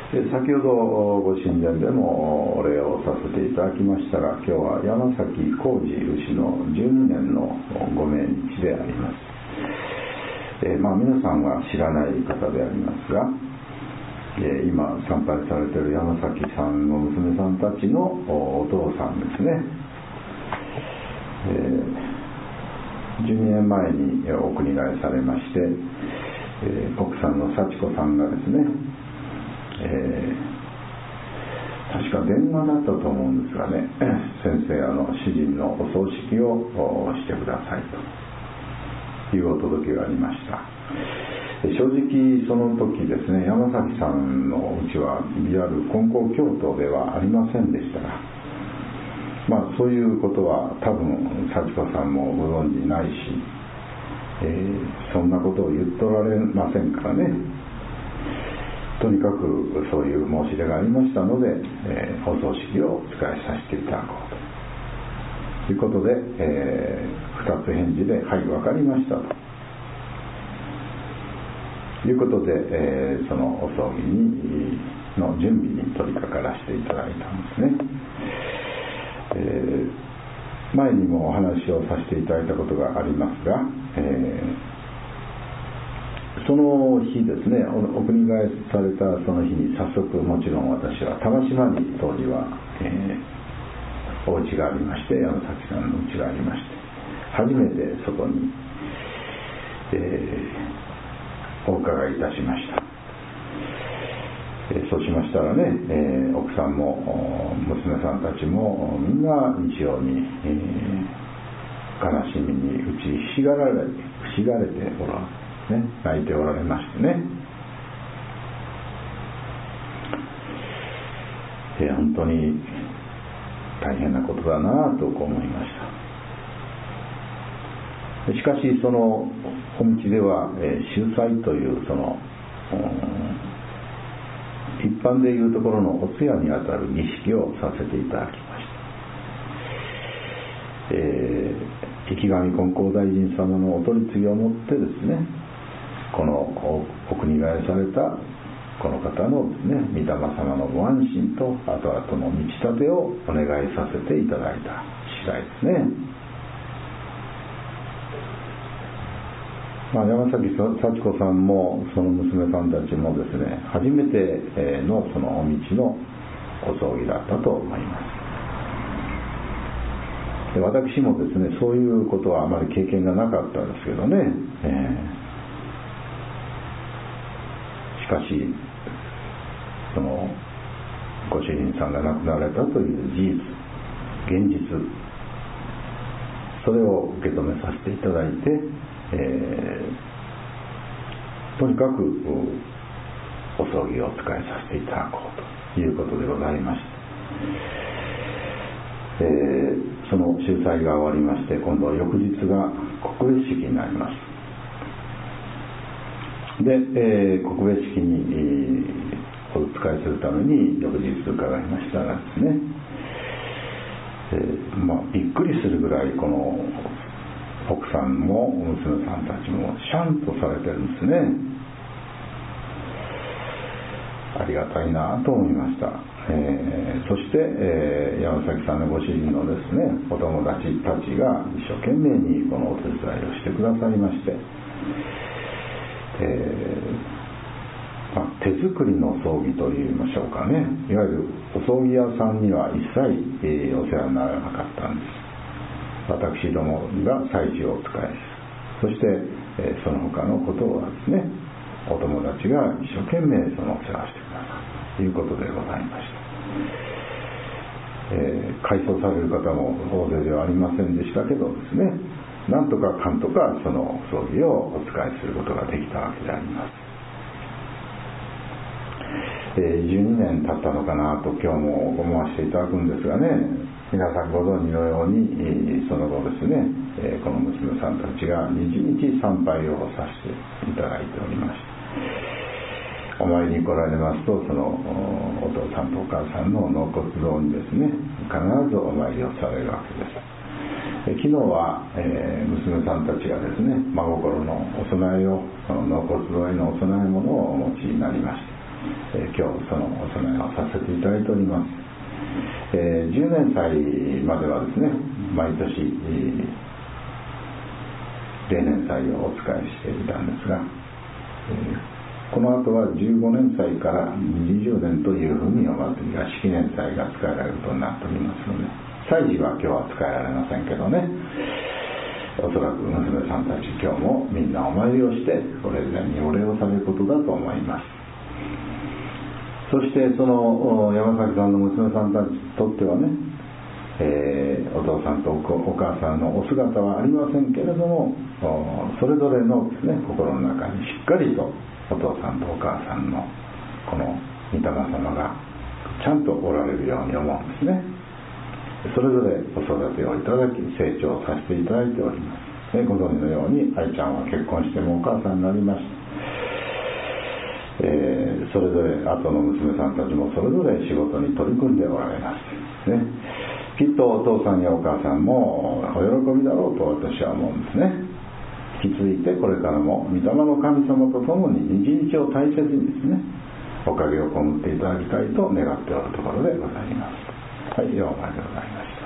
先ほどご神前でもお礼をさせていただきましたが、今日は山崎浩二牛の12年のご命日であります。皆さんは知らない方でありますが、今参拝されている山崎さんの娘さんたちのお父さんですね。12年前にお国替えされまして、奥さんの幸子さんがですね、確か電話だったと思うんですがね、先生主人のお葬式をしてくださいというお届けがありました。正直その時ですね、山崎さんのうちはリアル金光教徒ではありませんでしたが、そういうことは多分幸子さんもご存じないし、そんなことを言っとられませんからね。とにかくそういう申し出がありましたので、お葬式をお使いさせていただこうということで、2つ返事で「はい、分かりました」ということで、そのお葬儀の準備に取り掛からせていただいたんですね。前にもお話をさせていただいたことがありますが、その日ですね、お国替えされたその日に早速、もちろん私は玉島に当時は、お家がありまして、山崎さんの家がありまして、初めてそこに、お伺いいたしました。そうしましたらね、奥さんも娘さんたちもみんな日曜に、悲しみに打ちひしがれておられ、泣いておられましてね、本当に大変なことだなと思いました。しかしそのお道では、宗祭というその一般でいうところのお通夜にあたる儀式をさせていただきました。池上金光大臣様のお取り次ぎをもってですね、このお国替えされたこの方のですね、御霊様のご安心と後々の道立てをお願いさせていただいた次第ですね。山崎幸子さんもその娘さんたちもですね、初めてのそのお道のお葬儀だったと思います。で、私もですね、そういうことはあまり経験がなかったですけどね、しかしそのご主人さんが亡くなられたという事実、現実、それを受け止めさせていただいて、とにかくお葬儀をお使いさせていただこうということでございまして、その宗祭が終わりまして、今度は翌日が告別式になります。で、告別式にお使いするために翌日伺いましたらですね、びっくりするぐらいこの奥さんも娘さんたちもシャンとされてるんですね。ありがたいなと思いました。そして、山崎さんのご主人のですね、お友達たちが一生懸命にこのお手伝いをしてくださいまして、手作りの葬儀といいましょうかね、いわゆるお葬儀屋さんには一切、お世話にならなかったんです。私どもが祭事をお使いする。そして、その他のことはですね、お友達が一生懸命そのお世話をしてくださるということでございました。改装される方も大勢ではありませんでしたけどですね、なんとかかんとかその葬儀をお使いすることができたわけであります。12年経ったのかなと今日も思わせていただくんですがね、皆さんご存知のようにその後ですね、この娘さんたちが日々参拝をさせていただいておりまして、お参りに来られますと、そのお父さんとお母さんの納骨堂にですね、必ずお参りをされるわけです。昨日は、娘さんたちがですね、真心のお供えを、納骨堂へのお供え物をお持ちになりました。 今日そのお供えをさせていただいております。10年祭まではですね、毎年例年祭をお使いしていたんですが、この後は15年祭から20年というふうにお祭りが式年祭が使えられることになっておりますので、祭事は今日は使えられませんけどね、おそらく娘さんたち今日もみんなお参りをしてこれにお礼をされることだと思います。そしてその山崎さんの娘さんたちにとってはね、お父さんとお母さんのお姿はありませんけれども、それぞれのですね、心の中にしっかりとお父さんとお母さんのこの御霊様がちゃんとおられるように思うんですね。それぞれお育てをいただき成長させていただいております。ご存知のように愛ちゃんは結婚してもお母さんになりました。それぞれ後の娘さんたちもそれぞれ仕事に取り組んでおられますね。きっとお父さんやお母さんもお喜びだろうと私は思うんですね。引き継いでこれからも御霊の神様と共に日々を大切にですね、おかげを被っていただきたいと願っておるところでございます。はい、4枚でございました。